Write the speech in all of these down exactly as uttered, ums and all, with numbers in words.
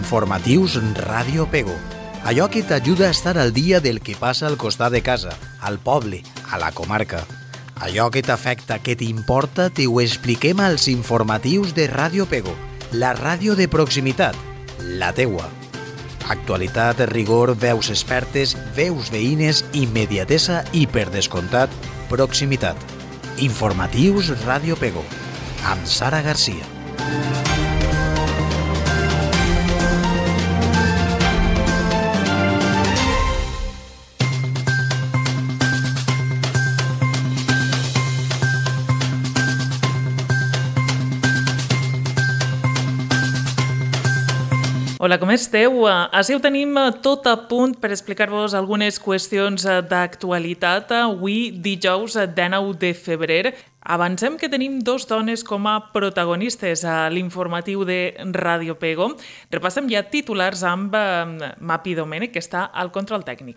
Informatius Ràdio Pego. Allò que t'ajuda a estar al dia del que passa al costat de casa, al poble, a la comarca. Allò que t'afecta, que t'importa, t'ho expliquem als informatius de Ràdio Pego, la ràdio de proximitat, la teua. Actualitat, rigor, veus expertes, veus veïnes, immediatesa i, per descomptat, proximitat. Informatius Ràdio Pego, amb Sara Garcia. Hola, com esteu? Així ho tenim tot a punt per explicar-vos algunes qüestions d'actualitat. Avui, dijous dinou de febrer, avancem que tenim dos dones com a protagonistes a l'informatiu de Ràdio Pego. Repassem ja titulars amb Mapi Domènech, que està al control tècnic.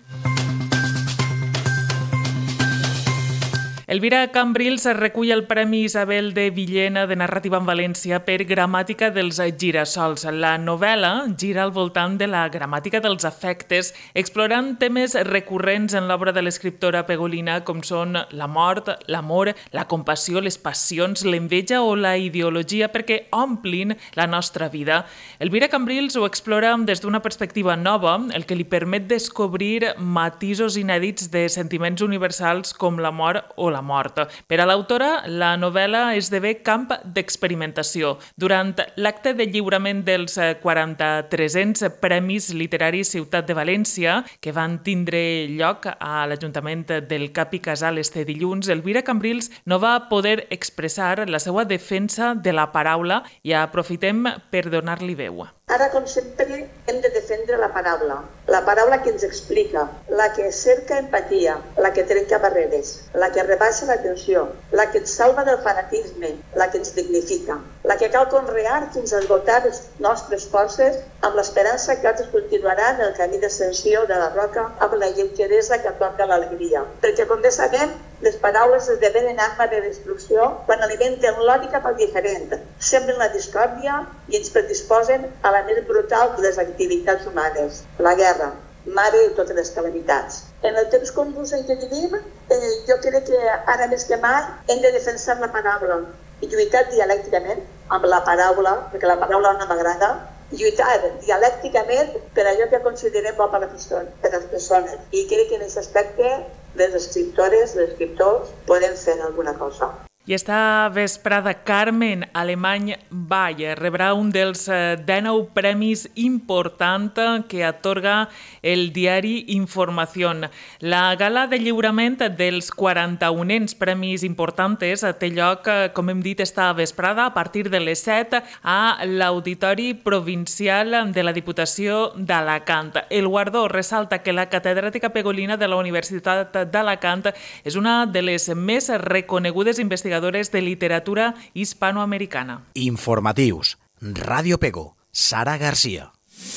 Elvira Cambrils recull el Premi Isabel de Villena de Narrativa en València per Gramàtica dels Girassols. La novel·la gira al voltant de la gramàtica dels afectes, explorant temes recurrents en l'obra de l'escriptora pegolina com són la mort, l'amor, la compassió, les passions, l'enveja o la ideologia perquè omplin la nostra vida. Elvira Cambrils ho explora des d'una perspectiva nova, el que li permet descobrir matisos inèdits de sentiments universals com l'amor o la mort. Per a l'autora, la novel·la esdevé camp d'experimentació. Durant l'acte de lliurament dels quaranta-tresens Premis Literaris Ciutat de València, que van tindre lloc a l'Ajuntament del Cap i Casal este dilluns, Elvira Cambrils no va poder expressar la seva defensa de la paraula i aprofitem per donar-li veu. Ara, com sempre, hem de defendre la paraula. La paraula que ens explica, la que cerca empatia, la que trenca barreres, la que rebaixa la tensió, la que ens salva del fanatisme, la que ens dignifica, la que cal conrear fins a esgotar les nostres forces amb l'esperança que altres continuaran el camí d'ascensió de la roca amb la lleugeresa que atorga l'alegria. Perquè, com bé sabem, les paraules esdevenen arma de destrucció quan alimenten l'odi cap al diferent, semblen la discòrdia i ens predisposen a la més brutal de les activitats humanes, la guerra, mare de totes les calamitats. En el temps convuls en què vivim, eh, jo crec que ara més que mai hem de defensar la paraula i lluitar dialècticament amb la paraula, perquè la paraula no m'agrada, lluitar dialècticament per allò que considerem bo per a les persones. I crec que en aquest aspecte les escriptores, els escriptors, podem fer alguna cosa. I esta vesprada Carmen Alemany Vall rebrà un dels dinou premis important que atorga el diari Información. La gala de lliurament dels quaranta-unens premis importantes té lloc, com hem dit, esta vesprada a partir de les set a l'Auditori Provincial de la Diputació d'Alacant. El guardó ressalta que la catedràtica pegolina de la Universitat d'Alacant és una de les més reconegudes investigadores de literatura hispanoamericana. Informatius. Ràdio Pego. Sara Garcia.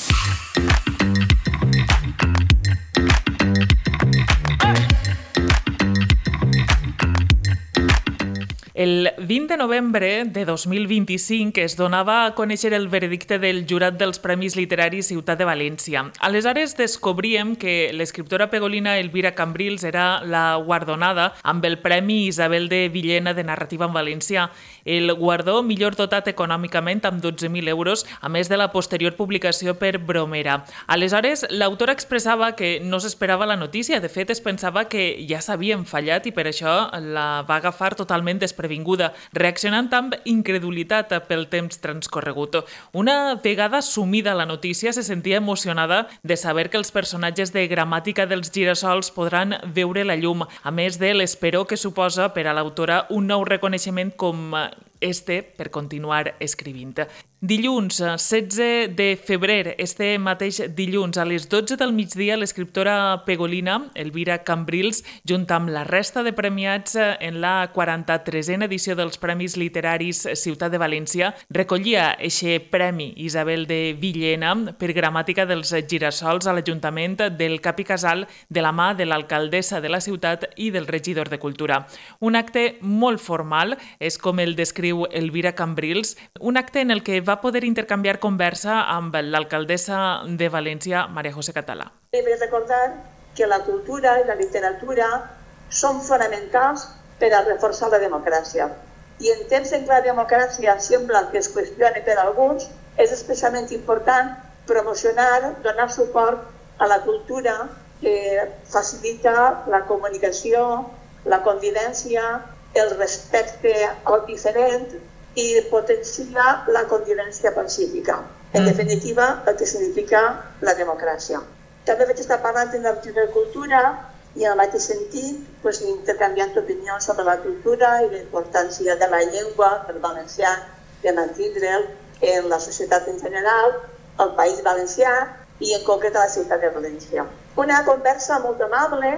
El vint de novembre de dos mil vint-i-cinc es donava a conèixer el veredicte del jurat dels Premis Literaris Ciutat de València. Aleshores descobríem que l'escriptora pegolina Elvira Cambrils era la guardonada amb el Premi Isabel de Villena de Narrativa en Valencià. El guardó millor dotat econòmicament amb dotze mil euros, a més de la posterior publicació per Bromera. Aleshores, l'autora expressava que no s'esperava la notícia. De fet, es pensava que ja s'havien fallat i per això la va agafar totalment desprevinguda. previnguda, reaccionant amb incredulitat pel temps transcorregut. Una vegada sumida la notícia, se sentia emocionada de saber que els personatges de Gramàtica dels Girassols podran veure la llum, a més de l'esperó que suposa per a l'autora un nou reconeixement com este per continuar escrivint. Dilluns, setze de febrer, este mateix dilluns, a les dotze del migdia, l'escriptora pegolina Elvira Cambrils, junt amb la resta de premiats en la quaranta-tresena edició dels Premis Literaris Ciutat de València, recollia eixe Premi Isabel de Villena per Gramàtica dels Girassols a l'Ajuntament del Cap i Casal de la mà de l'alcaldessa de la ciutat i del regidor de Cultura. Un acte molt formal, és com el descriu Elvira Cambrils, un acte en el que va va poder intercanviar conversa amb l'alcaldessa de València, María José Català. He de recordar que la cultura i la literatura són fonamentals per a reforçar la democràcia. I en temps en què la democràcia sembla que es qüestiona per a alguns, és especialment important promocionar, donar suport a la cultura que facilita la comunicació, la convivència, el respecte al diferent i potencia la convivència pacífica. En definitiva, el que significa la democràcia. També vaig estar parlant en l'Arxiu de Cultura i en el mateix sentit, pues, intercanviant opinions sobre la cultura i la importància de la llengua, del valencià, de mantindre'l en la societat en general, al País Valencià i en concret a la ciutat de València. Una conversa molt amable,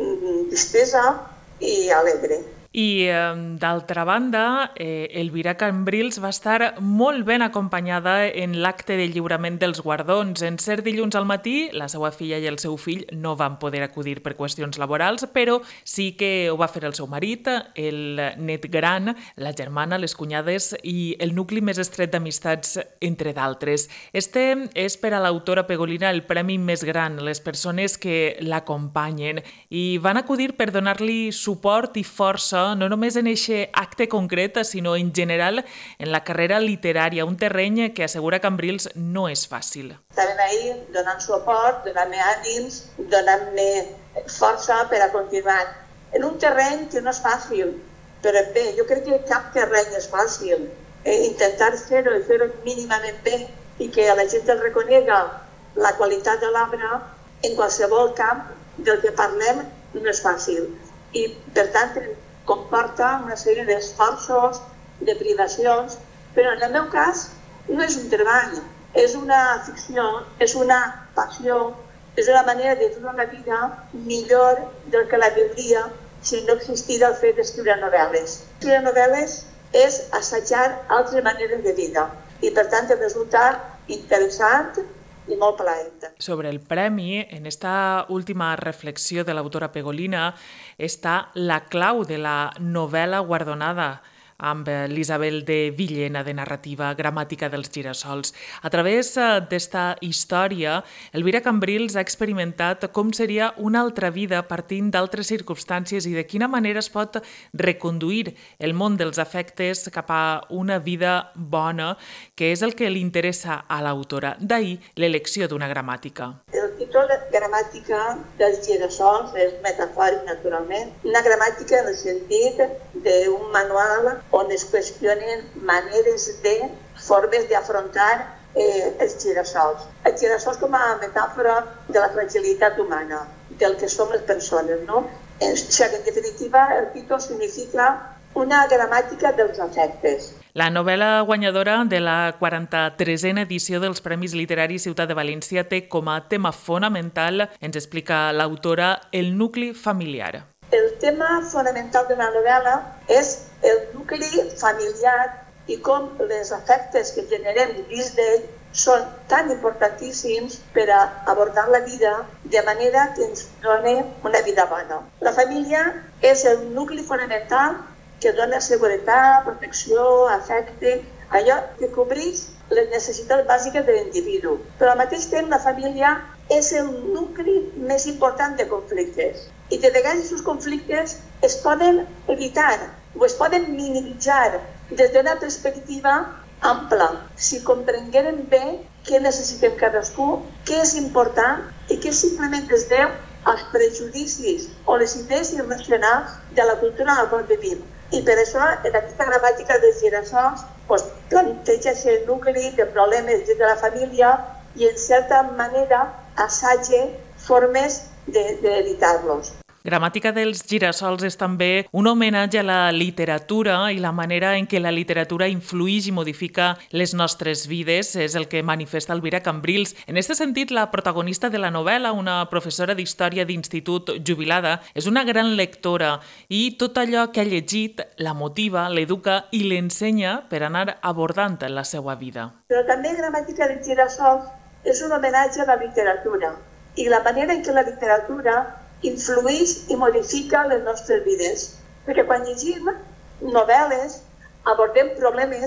distesa i alegre. I, d'altra banda, eh, Elvira Cambrils va estar molt ben acompanyada en l'acte de lliurament dels guardons. En ser dilluns al matí, la seva filla i el seu fill no van poder acudir per qüestions laborals, però sí que ho va fer el seu marit, el net gran, la germana, les cunyades i el nucli més estret d'amistats, entre d'altres. Este és per a l'autora pegolina el premi més gran, les persones que l'acompanyen, i van acudir per donar-li suport i força no només en aquest acte concret, sinó en general en la carrera literària, un terreny que assegura Cambrils no és fàcil. Estaven ahí donant suport, donant-me ànims, donant-me força per a continuar. En un terreny que no és fàcil, però bé, jo crec que cap terreny és fàcil. Eh, intentar fer-ho i fer-ho mínimament bé i que a la gent el reconega la qualitat de l'obra en qualsevol camp del que parlem no és fàcil. I, per tant, comporta una sèrie d'esforços, de privacions, però en el meu cas no és un treball, és una ficció, és una passió, és una manera de viure la vida millor del que la viuria si no existira el fet d'escriure novel·les. Escriure novel·les és assajar altres maneres de vida i, per tant, resulta interessant i molt plaent. Sobre el premi, en esta última reflexió de l'autora pegolina està la clau de la novel·la guardonada amb l'Isabel de Villena, de narrativa Gramàtica dels girassols. A través d'esta història, Elvira Cambrils ha experimentat com seria una altra vida partint d'altres circumstàncies i de quina manera es pot reconduir el món dels afectes cap a una vida bona, que és el que li interessa a l'autora. D'ahir, l'elecció d'una gramàtica. El títol Gramàtica dels girassols és metafòric, naturalment. Una gramàtica en el sentit d'un manual on es qüestionen maneres de, formes d'afrontar eh, els girassols. Els girassols com a metàfora de la fragilitat humana, del que som les persones, no? O sigui, en definitiva, el títol significa una gramàtica dels afectes. La novel·la guanyadora de la quaranta-tresena edició dels Premis Literaris Ciutat de València té com a tema fonamental, ens explica l'autora, el nucli familiar. El tema fonamental de la novel·la és el nucli familiar i com els afectes que generem dins d'ell són tan importantíssims per a abordar la vida de manera que ens doni una vida bona. La família és el nucli fonamental que dona seguretat, protecció, afecte, allò que cobreix les necessitats bàsiques de l'individu. Però al mateix temps la família és el nucli més important de conflictes. I de vegades aquests conflictes es poden evitar o es poden minimitzar des d'una perspectiva ampla, si comprenguérem bé què necessitem cadascú, què és important i què simplement es deu als prejudicis o les idees irracionals de la cultura en la qual vivim. I per això, en aquesta gramàtica dels girassols, doncs, planteja aquest nucli de problemes dins de la família i, en certa manera, assatge formes d'evitar-los. Gramàtica dels girassols és també un homenatge a la literatura i la manera en què la literatura influïx i modifica les nostres vides, és el que manifesta Elvira Cambrils. En aquest sentit, la protagonista de la novel·la, una professora d'història d'institut jubilada, és una gran lectora i tot allò que ha llegit la motiva, l'educa i l'ensenya per anar abordant la seva vida. Però també Gramàtica dels girassols és un homenatge a la literatura i la manera en què la literatura influïx i modifica les nostres vides. Perquè quan llegim novel·les abordem problemes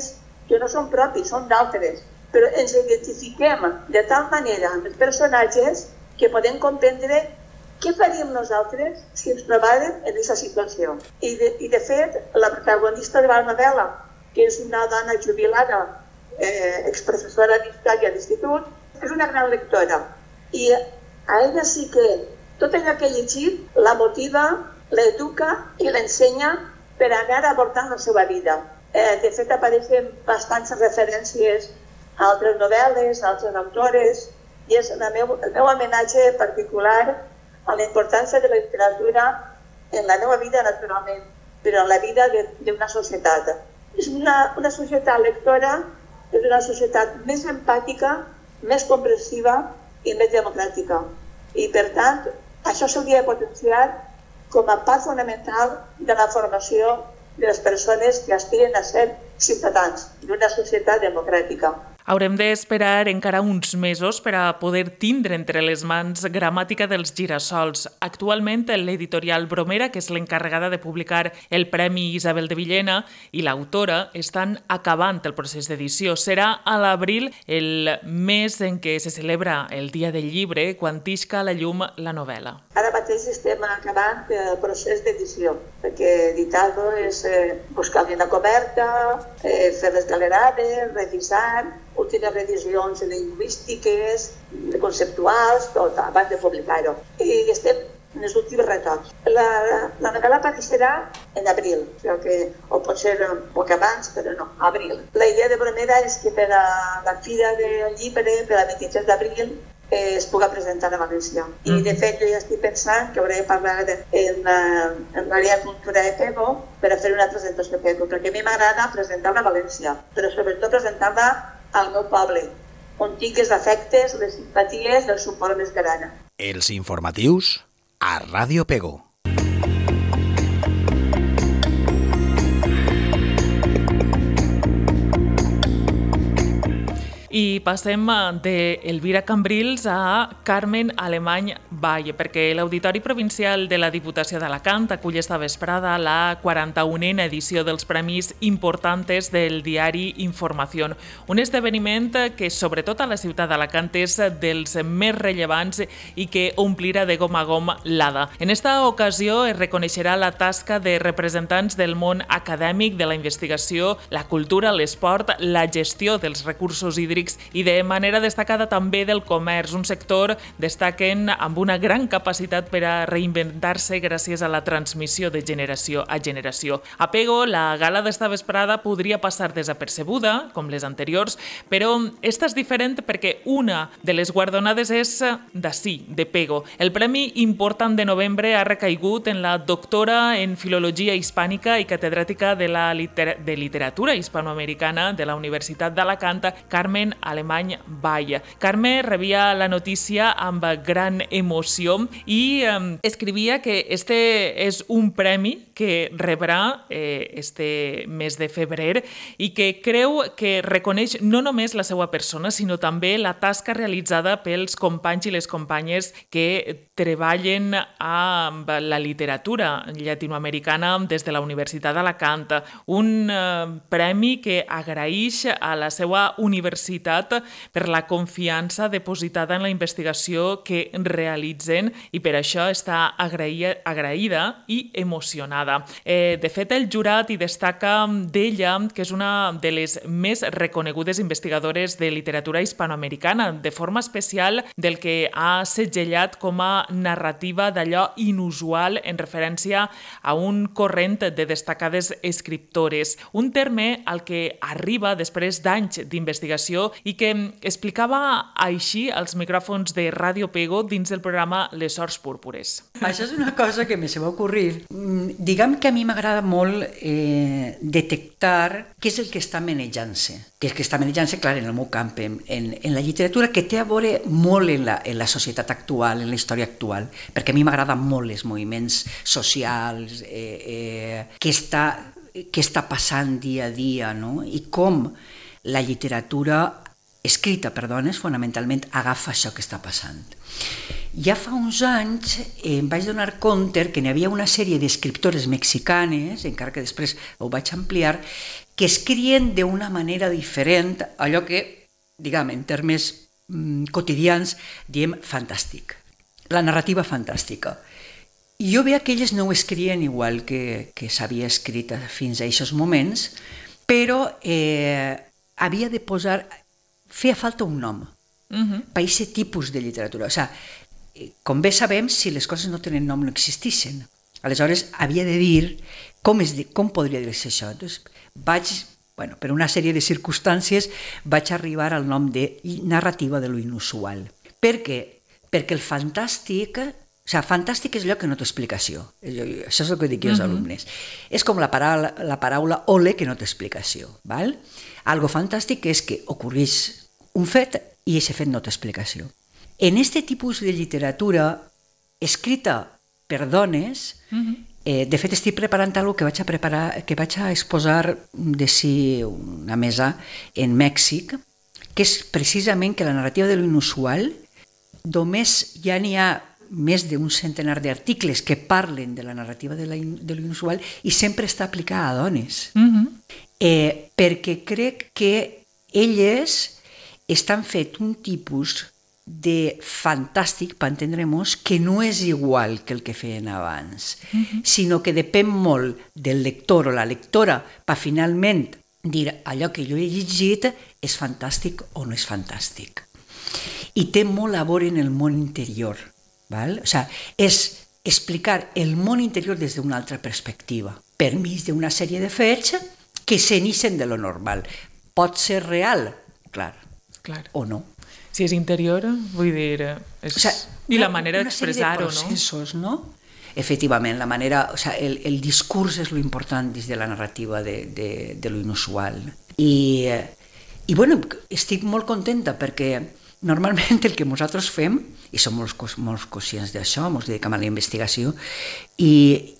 que no són propis, són d'altres, però ens identifiquem de tal manera amb els personatges que podem comprendre què faríem nosaltres si ens trobàvem en aquesta situació. I de, i de fet, la protagonista de la novel·la, que és una dona jubilada, eh, exprofessora d'història d'institut, és una gran lectora. I a ella sí que tot allò que ha llegit la motiva, l'educa i l'ensenya per anar abordant la seva vida. Eh, de fet, apareixen bastants referències a altres novel·les, a altres autores, i és el meu, el meu homenatge particular a la importància de la literatura en la meva vida, naturalment, però en la vida d'una societat. És una, una societat lectora, és una societat més empàtica, més comprensiva i més democràtica. I, per tant, això s'hauria de potenciar com a part fonamental de la formació de les persones que aspiren a ser ciutadans d'una societat democràtica. Haurem d'esperar encara uns mesos per a poder tindre entre les mans Gramàtica dels girassols. Actualment, l'editorial Bromera, que és l'encarregada de publicar el Premi Isabel de Villena, i l'autora estan acabant el procés d'edició. Serà a l'abril el mes en què se celebra el Dia del Llibre, quan tisca a la llum la novel·la. Ara mateix estem acabant el procés d'edició, perquè editar-lo és eh, buscar una coberta, eh, fer les galerades, revisar, últimes revisions lingüístiques, conceptuals, tot, abans de publicar-ho. I estem en els últims retocs. La, la novel·la apareixerà en abril, que, o pot ser un poc abans, però no, abril. La idea de Bromera és que per a la Fira del Llibre, per al vint-i-tres d'abril, eh, es pugui presentar a València. I de fet jo ja estic pensant que hauré de parlar en, en l'àrea de cultura de Pego per a fer una presentació a Pego, perquè a mi m'agrada presentar-la a València, però sobretot presentar-la al meu poble, on tinc els afectes, les simpaties i el suport més gran. Els informatius a Ràdio Pego. I passem d'Elvira Cambrils a Carmen Alemany Vall, perquè l'Auditori Provincial de la Diputació d'Alacant acull esta vesprada la quaranta-unena edició dels Premis Importantes del diari Informació, un esdeveniment que, sobretot a la ciutat d'Alacant, és dels més rellevants i que omplirà de gom a gom l'Ada. En esta ocasió es reconeixerà la tasca de representants del món acadèmic, de la investigació, la cultura, l'esport, la gestió dels recursos hídrics i de manera destacada també del comerç, un sector destaquen amb una gran capacitat per a reinventar-se gràcies a la transmissió de generació a generació. A Pego, la gala d'esta vesprada podria passar desapercebuda, com les anteriors, però esta és diferent perquè una de les guardonades és d'ací, de Pego. El Premi Important de novembre ha recaigut en la doctora en Filologia Hispànica i catedràtica de la liter de literatura hispanoamericana de la Universitat d'Alacant, Carmen Alemany Vall. Carme rebia la notícia amb gran emoció i eh, escrivia que este és un premi que rebrà eh, este mes de febrer i que creu que reconeix no només la seva persona, sinó també la tasca realitzada pels companys i les companyes que treballen amb la literatura llatinoamericana des de la Universitat d'Alacant. Un eh, premi que agraeix a la seva universitat per la confiança depositada en la investigació que realitzen i per això està agraïda, agraïda i emocionada. Eh, de fet, el jurat hi destaca d'ella que és una de les més reconegudes investigadores de literatura hispanoamericana, de forma especial del que ha segellat com a narrativa d'allò inusual en referència a un corrent de destacades escriptores, un terme al que arriba després d'anys d'investigació i que explicava així als micròfons de Ràdio Pego dins del programa Les Horts Púrpures. Això és una cosa que me se va ocurrir. Diguem que a mi m'agrada molt eh, detectar què és el que està manejant-se. Què és que està manejant-se, clar, en el meu camp, en, en, en la literatura, que té a veure molt en la, en la societat actual, en la història actual, perquè a mi m'agraden molt els moviments socials, eh, eh, què està, què està passant dia a dia, no? I com la literatura escrita per dones, fonamentalment, agafa això que està passant. Ja fa uns anys eh, em vaig donar compte que n'hi havia una sèrie d'escriptores mexicanes, encara que després ho vaig ampliar, que escriuen d'una manera diferent, allò que, diguem, en termes mm, quotidians, diem fantàstic. La narrativa fantàstica. I jo veia que elles no ho escrien igual que, que s'havia escrit fins a aquests moments, però eh, havia de posar... feia falta un nom uh-huh. per aquest tipus de literatura. O sigui, com bé sabem, si les coses no tenen nom no existissin. Aleshores, havia de dir com, es, com podria dir-se això. Doncs vaig, bueno, per una sèrie de circumstàncies, vaig arribar al nom de narrativa de lo inusual. Per què? Perquè el fantàstic... O sigui, fantàstic és allò que no té explicació. Això és el que dic jo als alumnes. Uh-huh. És com la paraula, la paraula ole que no té explicació. Val? Algo fantàstic és que ocorreix un fet i aquest fet no té explicació. En aquest tipus de literatura escrita per dones, uh-huh. eh, de fet estic preparant alguna que vaig a preparar, que vaig a exposar de si una mesa en Mèxic, que és precisament que la narrativa de lo inusual només ja n'hi ha més d'un centenar d'articles que parlen de la narrativa de, la, de lo inusual i sempre està aplicada a dones. Uh-huh. eh, perquè crec que elles estan fet un tipus de fantàstic, per entendre-nos, que no és igual que el que feien abans, uh-huh. sinó que depèn molt del lector o la lectora per finalment dir allò que jo he llegit és fantàstic o no és fantàstic. I té molt a veure en el món interior. Val? O sigui, és explicar el món interior des d'una altra perspectiva, per mig d'una sèrie de fets que s'inixen de lo normal. Pot ser real, clar, clar. o no. Si és interior, vull dir... És... O sigui, I la manera d'expressar-ho, no? Una sèrie de processos, no? Efectivament, la manera... O sigui, el, el discurs és lo important dins de la narrativa de, de, de lo inusual. I, i bueno, estic molt contenta perquè normalment el que nosaltres fem, i som molt, molt conscients d'això, ens dediquem a la investigació, i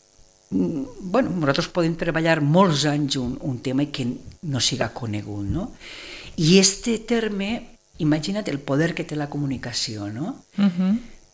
bueno, nosaltres podem treballar molts anys un, un tema i que no siga conegut, no? I este terme, imagina't el poder que té la comunicació, no? Uh-huh.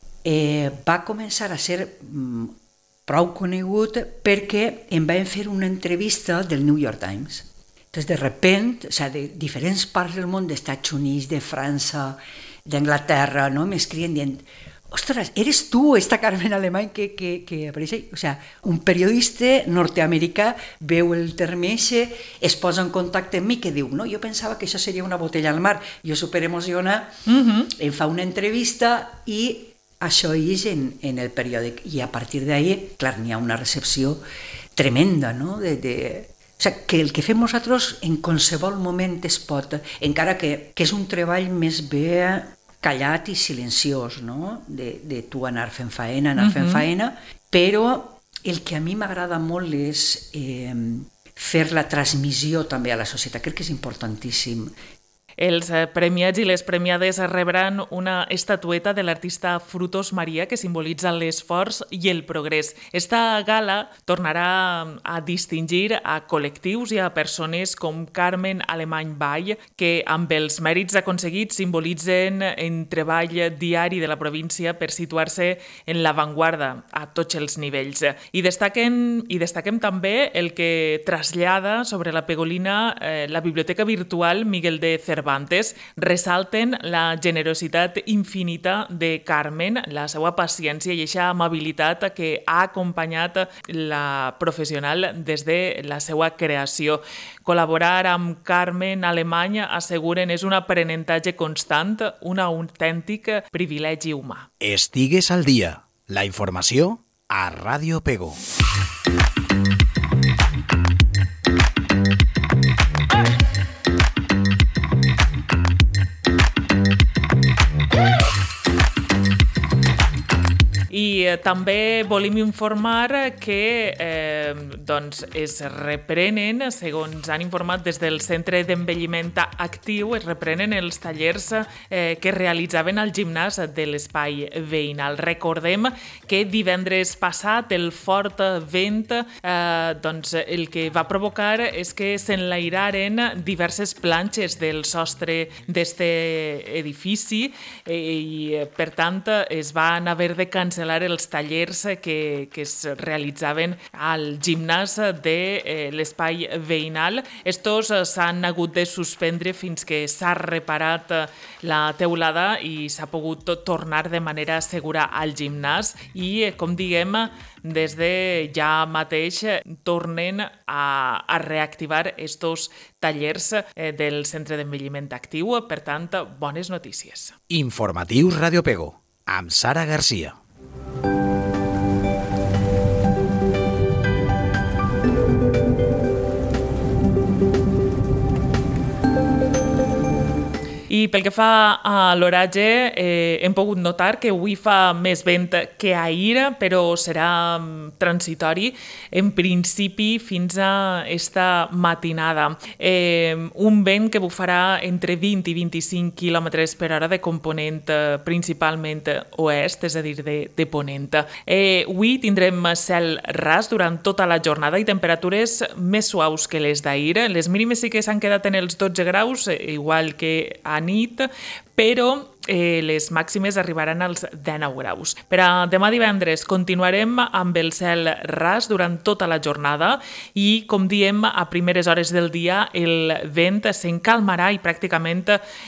eh, va començar a ser mm, prou conegut perquè em van fer una entrevista del New York Times. Entonces, de repente, o sea, de diferents parts del món, d'Estats Units, de França, d'Anglaterra, no? M'escriuen dient, ostres, eres tu, esta Carmen Alemany que, que, que apareix? O sea, un periodista nord-americà veu el terme eixe, es posa en contacte amb mi, que diu, no, jo pensava que això seria una botella al mar, jo superemociona, uh-huh. em fa una entrevista i això és en, en el periòdic. I a partir d'ahí, clar, n'hi ha una recepció tremenda, no?, de... de O sigui, que el que fem nosaltres en qualsevol moment es pot, encara que, que és un treball més bé callat i silenciós, no? De, de tu anar fent faena, anar fent uh-huh. faena, però el que a mi m'agrada molt és eh, fer la transmissió també a la societat, crec que és importantíssim. Els premiats i les premiades rebran una estatueta de l'artista Frutos Maria que simbolitza l'esforç i el progrés. Esta gala tornarà a distingir a col·lectius i a persones com Carmen Alemany Vall, que amb els mèrits aconseguits simbolitzen en treball diari de la província per situar-se en l'avantguarda a tots els nivells. I destaquen, i destaquem també el que trasllada sobre la pegolina eh, la biblioteca virtual Miguel de Cervantes. Ressalten la generositat infinita de Carmen, la seva paciència i aquesta amabilitat que ha acompanyat la professional des de la seva creació. Col·laborar amb Carmen Alemany, asseguren, és un aprenentatge constant, un autèntic privilegi humà. Estigues al dia. La informació a Ràdio Pego. I eh, també volem informar que eh, doncs es reprenen, segons han informat des del Centre d'Envelliment Actiu, es reprenen els tallers eh, que realitzaven al gimnàs de l'espai veïnal. Recordem que divendres passat el fort vent eh, doncs, el que va provocar és que s'enlairaren diverses planxes del sostre d'este edifici eh, i per tant es van haver de cancel·lar els els tallers que, que es realitzaven al gimnàs de eh, l'espai veïnal. Estos s'han hagut de suspendre fins que s'ha reparat la teulada i s'ha pogut tornar de manera segura al gimnàs i, com diguem, des de ja mateix tornen a, a reactivar estos tallers eh, del Centre d'Envelliment Actiu. Per tant, bones notícies. Informatius Radio Pego, amb Sara Garcia. I pel que fa a l'oratge, eh, hem pogut notar que avui fa més vent que ahir, però serà transitori, en principi fins a esta matinada. Eh, un vent que bufarà entre vint i vint-i-cinc quilòmetres per hora de component eh, principalment oest, és a dir, de, de ponent. Eh, avui tindrem cel ras durant tota la jornada i temperatures més suaus que les d'ahir. Les mínimes sí que s'han quedat en els dotze graus, igual que a nit, però eh, les màximes arribaran als dinou graus. Per a demà divendres continuarem amb el cel ras durant tota la jornada i, com diem, a primeres hores del dia el vent s'encalmarà i pràcticament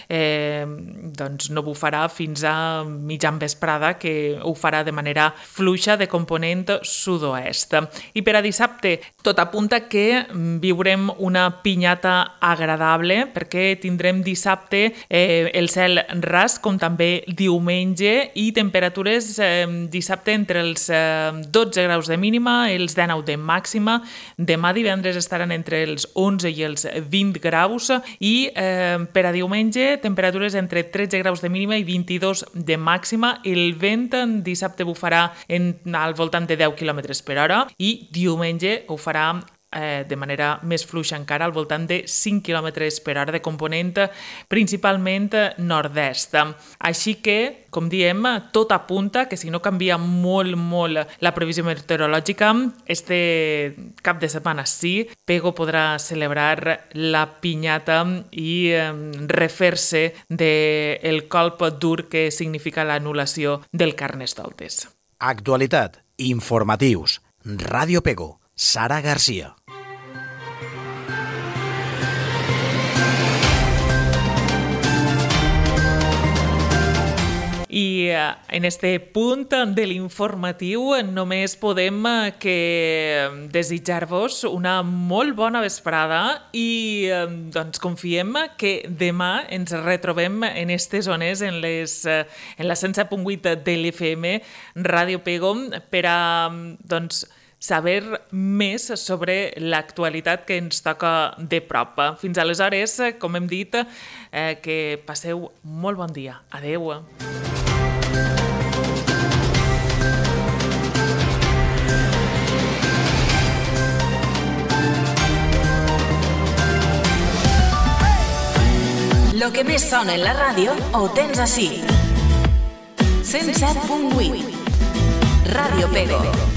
eh, doncs no bufarà fins a mitjan vesprada, que ho farà de manera fluixa de component sud-oest. I per a dissabte tot apunta que viurem una pinyata agradable perquè tindrem dissabte eh, el cel ras com també diumenge i temperatures eh, dissabte entre els eh, dotze graus de mínima, els dinou de màxima. Demà divendres estaran entre els onze i els vint graus i eh, per a diumenge temperatures entre tretze graus de mínima i vint-i-dos de màxima. El vent dissabte bufarà en, al voltant de deu quilòmetres per hora i diumenge ho farà Eh, de manera més fluixa encara, al voltant de cinc quilòmetres per hora de component principalment nord-est. Així que, com diem, tot apunta que si no canvia molt, molt la previsió meteorològica, este cap de setmana sí, Pego podrà celebrar la pinyata i eh, refer-se del colp dur que significa l'anul·lació del Carnestoltes. Actualitat, informatius, Radio Pego, Sara Garcia. I en este punt de l'informatiu només podem que desitjar-vos una molt bona vesprada i doncs confiem que demà ens retrobem en aquestes zones, en, les, en la cent set punt vuit de l'F M Ràdio Pego, per a doncs, saber més sobre l'actualitat que ens toca de prop. Fins aleshores, com hem dit, eh, que passeu molt bon dia. Adeu. Lo que més sona en la ràdio ho tens ací. cent set punt vuit. Ràdio Pego.